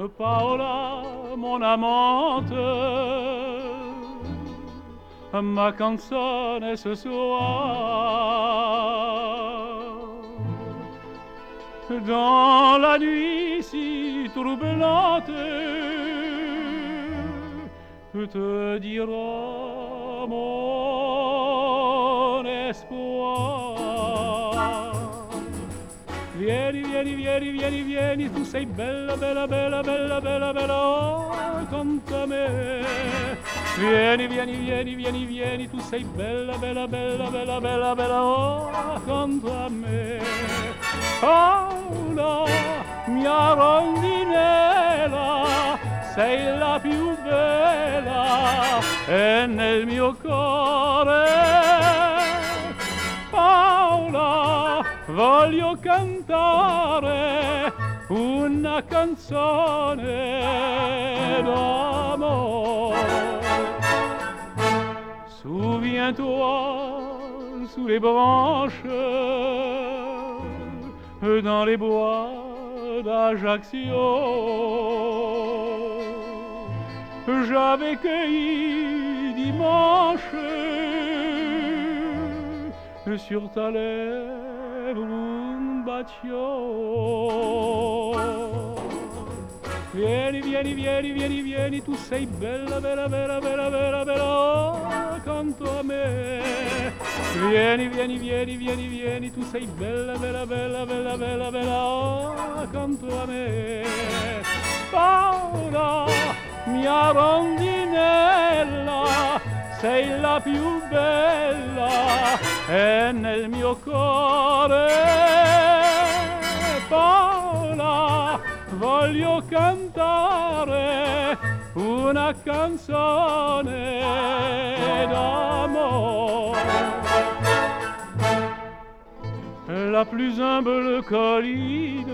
Paola, mon amante, ma canzone ce soir. Dans la nuit si troublante, te dira mon espoir. Vieni, vieni, vieni, vieni, vieni, tu sei bella, bella, bella, bella, bella, bella, oh, accanto a me. Vieni, vieni, vieni, vieni, vieni, tu sei bella, bella, bella, bella, bella, bella, oh, accanto a me. Paola, mia rondinella, sei la più bella e nel mio cuore. Paola, voglio cantare una canzone d'amore. Souviens-toi sous les branches, dans les bois d'Ajaccio, j'avais cueilli dimanche sur ta lèvre un bacio. Vieni, vieni, vieni, vieni, vieni, tu sei bella, bella, bella, bella, bella, bella, accanto a me. Vieni, vieni, vieni, vieni, vieni, tu sei bella, bella, bella, bella, bella, bella, accanto a me. Paola, mia rondinella, sei la più bella e nel mio cuore. Paola, voglio cantare una canzone d'amour. La plus humble colline,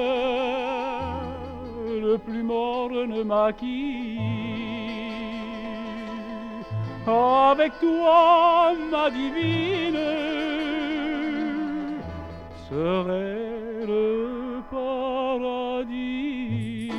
le plus morne maquis. Avec toi, ma divine, serait le paradis.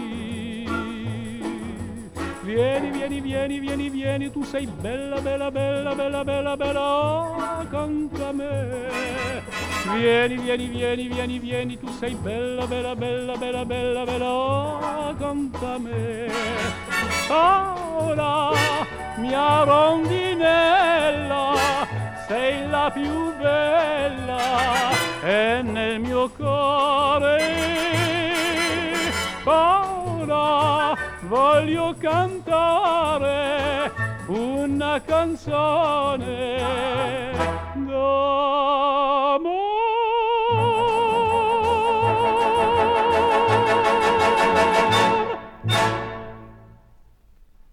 Vieni, vieni, vieni, vieni, vieni, tu sei bella, bella, bella, bella, bella, bella, accanto a me. Vieni, vieni, vieni, vieni, vieni, tu sei bella, bella, bella, bella, bella, bella, accanto a me. Paola, mia rondinella, sei la più bella e nel mio cuore. Paola, voglio cantare una canzone d'amore.